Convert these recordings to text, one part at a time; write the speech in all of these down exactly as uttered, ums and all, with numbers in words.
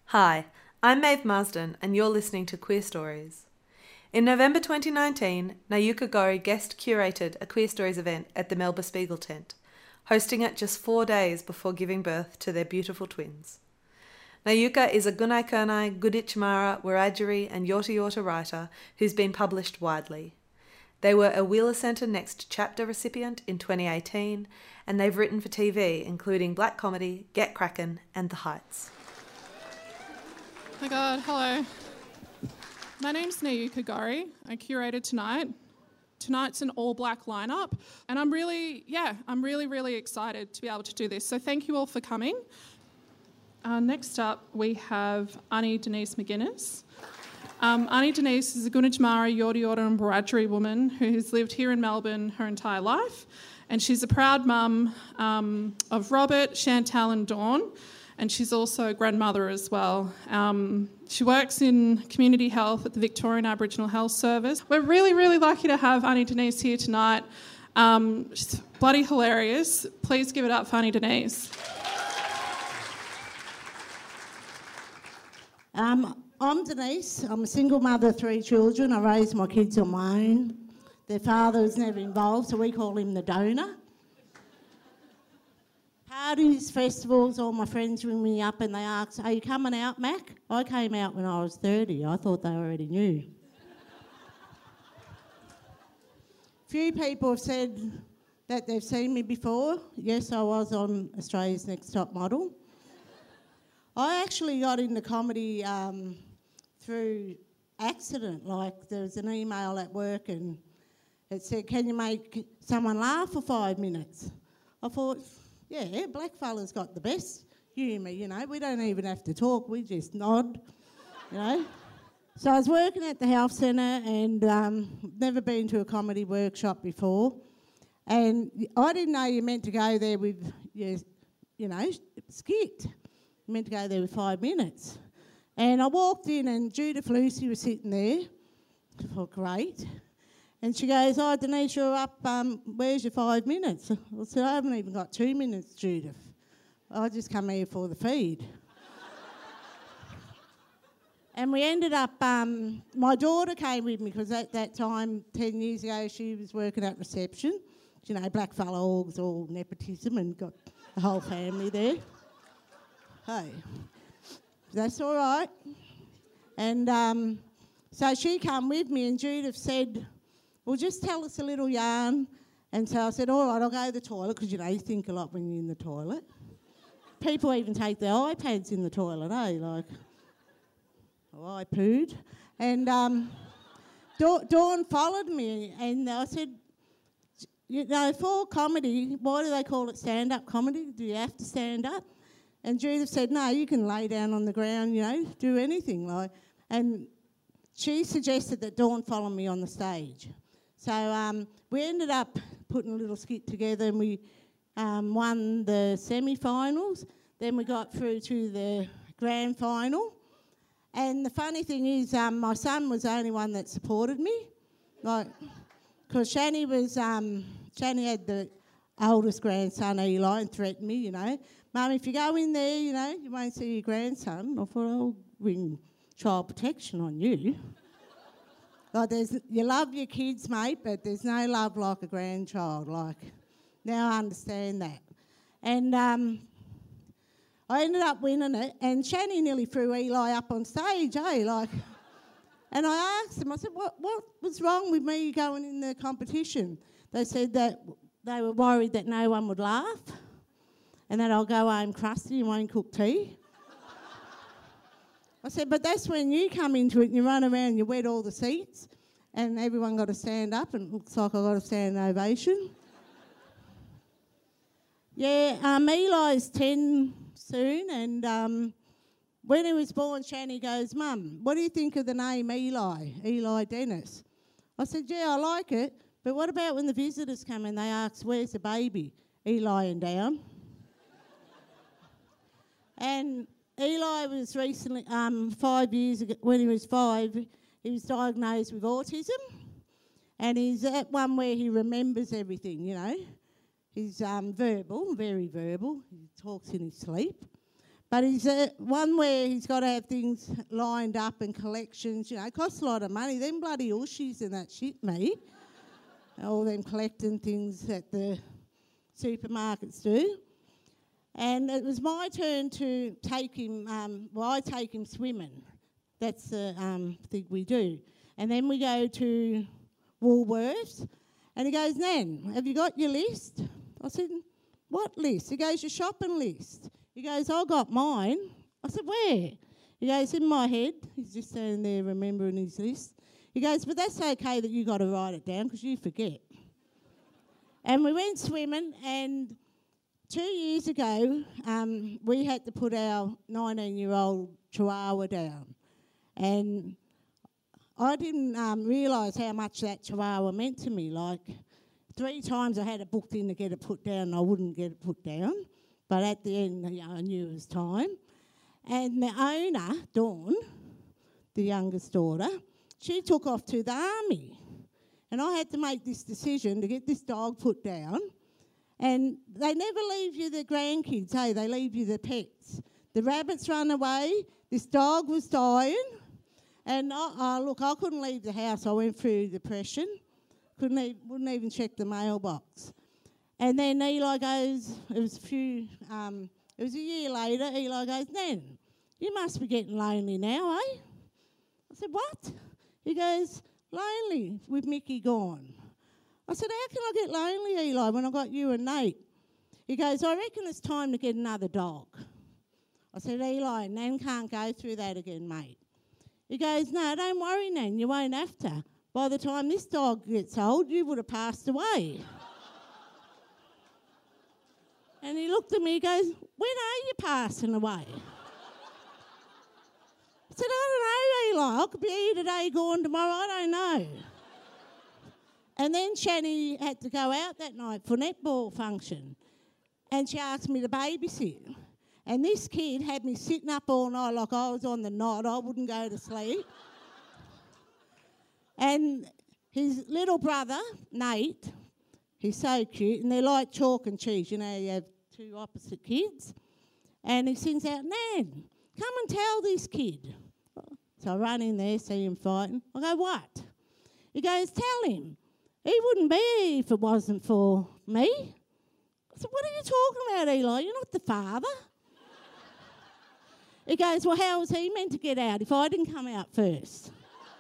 Hi, I'm Maeve Marsden and you're listening to Queer Stories. In November twenty nineteen, Nayuka Gori guest curated a Queer Stories event at the Melba Spiegel tent, hosting it just four days before giving birth to their beautiful twins. Nayuka is a Gunai Kurnai, Guditjmara, Wiradjuri and Yorta Yorta writer who's been published widely. They were a Wheeler Centre Next Chapter recipient in twenty eighteen, and they've written for T V, including black comedy, Get Crackin' and The Heights. Hi God, hello. My name's Nayuka Gori. I curated tonight. Tonight's an all-black lineup, and I'm really, yeah, I'm really, really excited to be able to do this. So thank you all for coming. Uh, next up, we have Ani Denise McGuinness. Um, Ani Denise is a Gunditjmara, Yorta Yorta and Wiradjuri woman who has lived here in Melbourne her entire life, and she's a proud mum um, of Robert, Chantal and Dawn, and she's also a grandmother as well. Um, she works in community health at the Victorian Aboriginal Health Service. We're really, really lucky to have Ani Denise here tonight. Um, she's bloody hilarious. Please give it up for Ani Denise. Um, I'm Denise. I'm a single mother of three children. I raised my kids on my own. Their father was never involved, so we call him the donor. Parties, festivals, all my friends ring me up and they ask, are you coming out, Mac? I came out when I was thirty. I thought they already knew. Few people have said that they've seen me before. Yes, I was on Australia's Next Top Model. I actually got into comedy um, through accident. Like, there was an email at work and it said, can you make someone laugh for five minutes? I thought, yeah, black fella's got the best humour, you know. We don't even have to talk, we just nod, you know. So I was working at the health centre and um, never been to a comedy workshop before. And I didn't know you meant to go there with your, you know, skit. You meant to go there with five minutes. And I walked in and Judith Lucy was sitting there. I thought, great. And she goes, oh, Denise, you're up, um, where's your five minutes? I said, I haven't even got two minutes, Judith. I just come here for the feed. And we ended up, um, my daughter came with me because at that time, ten years ago, she was working at reception. You know, black fella orgs, all nepotism and got the whole family there. Hey, that's all right. And um, so she come with me and Judith said, well, just tell us a little yarn. And so I said, all right, I'll go to the toilet, because, you know, you think a lot when you're in the toilet. People even take their iPads in the toilet, eh? Like, oh, I pooed. And um, da- Dawn followed me and I said, you know, for comedy, why do they call it stand-up comedy? Do you have to stand up? And Judith said, no, you can lay down on the ground, you know, do anything. Like. And she suggested that Dawn follow me on the stage. So um, we ended up putting a little skit together and we um, won the semi-finals. Then we got through to the grand final. And the funny thing is, um, my son was the only one that supported me. Like, because Shani was, um, Shani had the oldest grandson, Eli, and threatened me, you know. Mum, if you go in there, you know, you won't see your grandson. I thought, I'll ring child protection on you. Like, there's, you love your kids, mate, but there's no love like a grandchild. Like, now I understand that. And um, I ended up winning it, and Shani nearly threw Eli up on stage, eh? Like, and I asked them, I said, what, what was wrong with me going in the competition? They said that they were worried that no one would laugh and that I'll go home crusty and won't cook tea. I said, but that's when you come into it and you run around and you wet all the seats and everyone got to stand up and it looks like I got a standing ovation. Yeah, um, Eli's ten soon and um, when he was born, Shani goes, Mum, what do you think of the name Eli, Eli Dennis? I said, yeah, I like it, but what about when the visitors come and they ask, where's the baby? Eli and down. And Eli was recently, um, five years ago, when he was five, he was diagnosed with autism. And he's at one where he remembers everything, you know. He's um, verbal, very verbal. He talks in his sleep. But he's uh, one where he's got to have things lined up and collections, you know, it costs a lot of money. Them bloody Ushies and that shit, me. All them collecting things that the supermarkets do. And it was my turn to take him, um, well, I take him swimming. That's the um, thing we do. And then we go to Woolworths, and he goes, Nan, have you got your list? I said, what list? He goes, your shopping list. He goes, I got mine. I said, where? He goes, in my head. He's just standing there remembering his list. He goes, but that's okay that you got to write it down because you forget. And we went swimming, and two years ago, um, we had to put our nineteen-year-old Chihuahua down. And I didn't um, realise how much that Chihuahua meant to me. Like, three times I had it booked in to get it put down, and I wouldn't get it put down. But at the end, you know, I knew it was time. And the owner, Dawn, the youngest daughter, she took off to the army. And I had to make this decision to get this dog put down. And they never leave you the grandkids, hey? They leave you the pets. The rabbits run away. This dog was dying. And, I, oh, look, I couldn't leave the house. I went through depression. Couldn't even, wouldn't even check the mailbox. And then Eli goes, it was a few, um, it was a year later, Eli goes, Nan, you must be getting lonely now, eh? I said, what? He goes, lonely with Mickey gone. I said, how can I get lonely, Eli, when I got you and Nate? He goes, I reckon it's time to get another dog. I said, Eli, Nan can't go through that again, mate. He goes, no, don't worry, Nan, you won't have to. By the time this dog gets old, you would have passed away. And he looked at me, he goes, when are you passing away? I said, I don't know, Eli. I could be here today, gone tomorrow, I don't know. And then Shani had to go out that night for netball function. And she asked me to babysit. And this kid had me sitting up all night like I was on the knot. I wouldn't go to sleep. And his little brother, Nate, he's so cute, and they're like chalk and cheese. You know, you have two opposite kids. And he sings out, Nan, come and tell this kid. So I run in there, see him fighting. I go, what? He goes, tell him. He wouldn't be here if it wasn't for me. I said, what are you talking about, Eli? You're not the father. He goes, well, how was he meant to get out if I didn't come out first?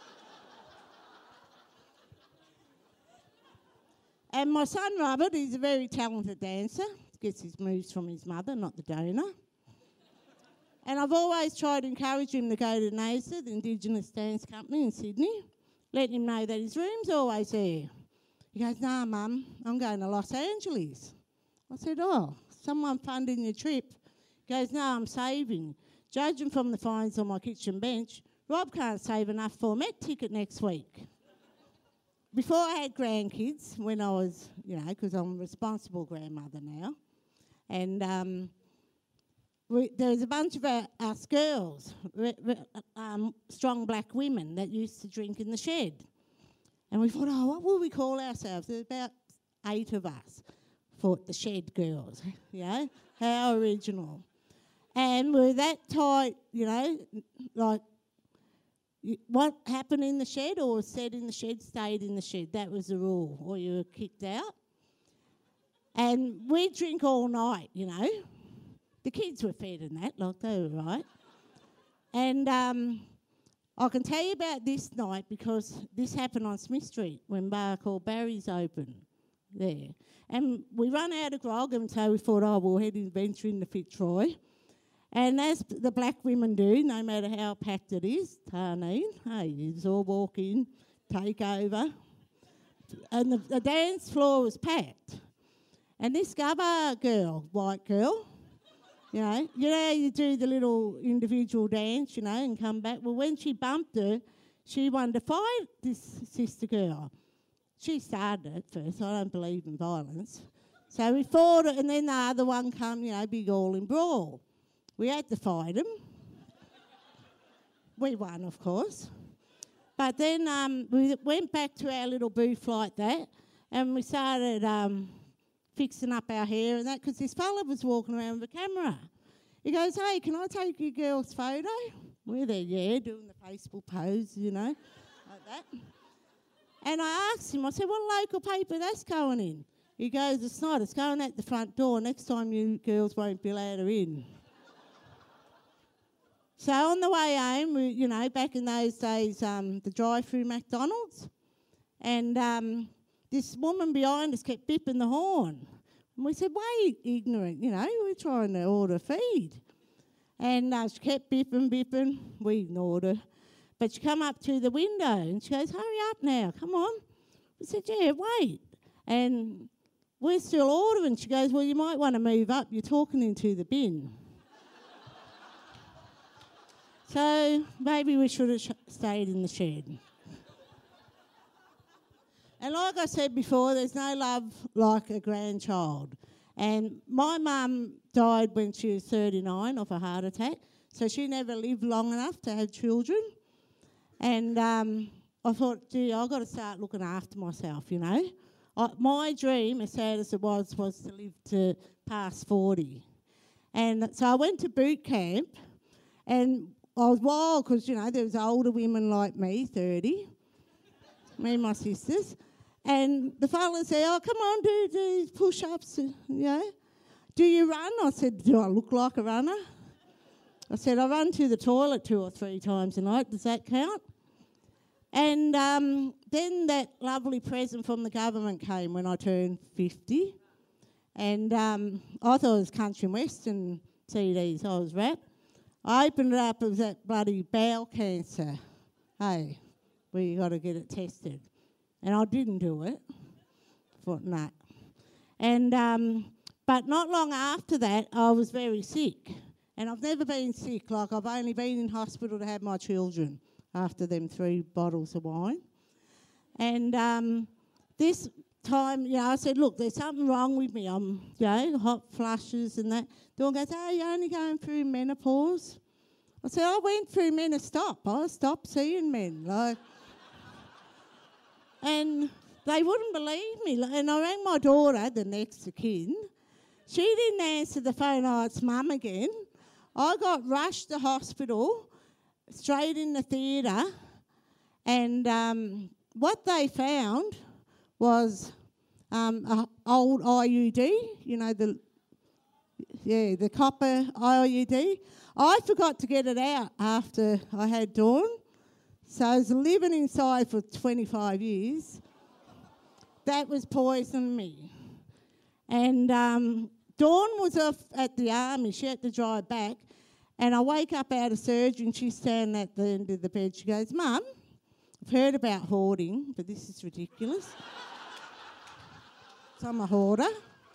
And my son, Robert, he's a very talented dancer. Gets his moves from his mother, not the donor. And I've always tried to encourage him to go to NASA, the Indigenous Dance Company in Sydney, letting him know that his room's always there. He goes, nah, Mum, I'm going to Los Angeles. I said, oh, someone funding your trip? He goes, no, I'm saving. Judging from the fines on my kitchen bench, Rob can't save enough for a Met ticket next week. Before I had grandkids, when I was, you know, because I'm a responsible grandmother now, and um, we, there was a bunch of our, us girls, re, re, um, strong black women that used to drink in the shed. And we thought, oh, what will we call ourselves? There's about eight of us. Thought the shed girls, you know, how original. And we're that tight, you know, like what happened in the shed or was said in the shed stayed in the shed. That was the rule, or you were kicked out. And we'd drink all night, you know. The kids were fed in that, like they were right. And um, I can tell you about this night because this happened on Smith Street when bar called Barry's open there. And we run out of grog, and so we thought, oh, we'll head and venture into Fitzroy. And as the black women do, no matter how packed it is, Tarneen, hey, you just all walk in, take over. And the, the dance floor was packed. And this Gubba girl, white girl, you know, you know how you do the little individual dance, you know, and come back? Well, when she bumped her, she wanted to fight this sister girl. She started it first. I don't believe in violence. So we fought it, and then the other one come, you know, big all in brawl. We had to fight them. We won, of course. But then um, we went back to our little booth like that, and we started um, fixing up our hair and that, because this fella was walking around with a camera. He goes, hey, can I take your girl's photo? We're there, yeah, doing the Facebook pose, you know, like that. And I asked him, I said, what local paper that's going in? He goes, it's not, it's going out the front door. Next time you girls won't be allowed her in. So on the way home, we, you know, back in those days, um, the drive-through McDonald's, and um, this woman behind us kept bipping the horn. And we said, wait, ignorant, you know, we're trying to order feed. And uh, she kept bipping, bipping. We ignored her. But she come up to the window and she goes, hurry up now, come on. We said, yeah, wait. And we're still ordering. She goes, well, you might want to move up. You're talking into the bin. So maybe we should have sh- stayed in the shed. And like I said before, there's no love like a grandchild. And my mum died when she was thirty-nine of a heart attack, so she never lived long enough to have children. And um, I thought, gee, I've got to start looking after myself, you know. I, my dream, as sad as it was, was to live to past forty. And so I went to boot camp, and I was wild because, you know, there was older women like me, thirty, me and my sisters. And the fella said, oh, come on, do, do push-ups, you know. Do you run? I said, do I look like a runner? I said, I run to the toilet two or three times a night. Does that count? And um, then that lovely present from the government came when I turned fifty. And um, I thought it was country and western C Ds I was wrapped. I opened it up, it was that bloody bowel cancer. Hey, well, you got to get it tested. And I didn't do it. I thought, nah. And, um, but not long after that, I was very sick. And I've never been sick. Like, I've only been in hospital to have my children after them three bottles of wine. And um, this time, you know, I said, look, there's something wrong with me. I'm, you know, hot flushes and that. Dawn goes, oh, you're only going through menopause. I said, I went through men to stop. I stopped seeing men. Like, and they wouldn't believe me. And I rang my daughter, the next of kin. She didn't answer the phone. Oh, it's mum again. I got rushed to hospital, straight in the theatre, and um, what they found was um, an old I U D, you know, the yeah, the copper I U D. I forgot to get it out after I had Dawn, so I was living inside for twenty-five years. That was poisoning me. And um, Dawn was off at the army. She had to drive back. And I wake up out of surgery and she's standing at the end of the bed. She goes, Mum, I've heard about hoarding, but this is ridiculous. So I'm a hoarder.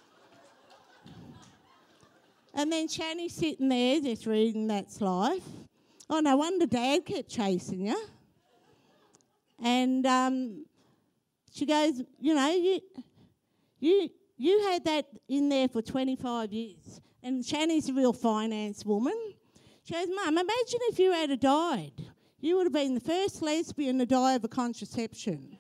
And then Shani's sitting there just reading That's Life. Oh, no wonder Dad kept chasing you. And um, she goes, you know, you, you, you had that in there for twenty-five years. And Shani's a real finance woman. She goes, Mum, imagine if you had died. You would have been the first lesbian to die of a contraception.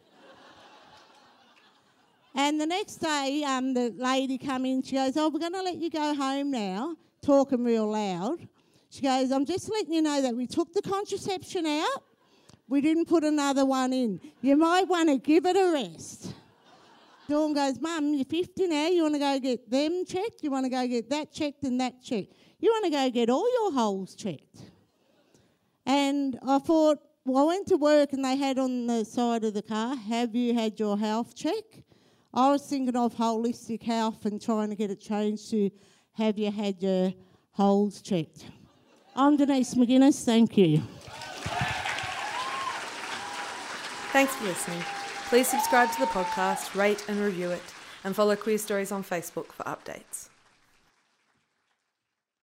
And the next day, um, the lady come in, she goes, oh, we're going to let you go home now, talking real loud. She goes, I'm just letting you know that we took the contraception out. We didn't put another one in. You might want to give it a rest. Dawn goes, Mum, you're fifty now. You want to go get them checked? You want to go get that checked and that checked? You want to go get all your holes checked? And I thought, well, I went to work and they had on the side of the car, have you had your health check? I was thinking of holistic health and trying to get it changed to have you had your holes checked. I'm Denise McGuinness, thank you. Thanks for listening. Please subscribe to the podcast, rate and review it, and follow Queer Stories on Facebook for updates.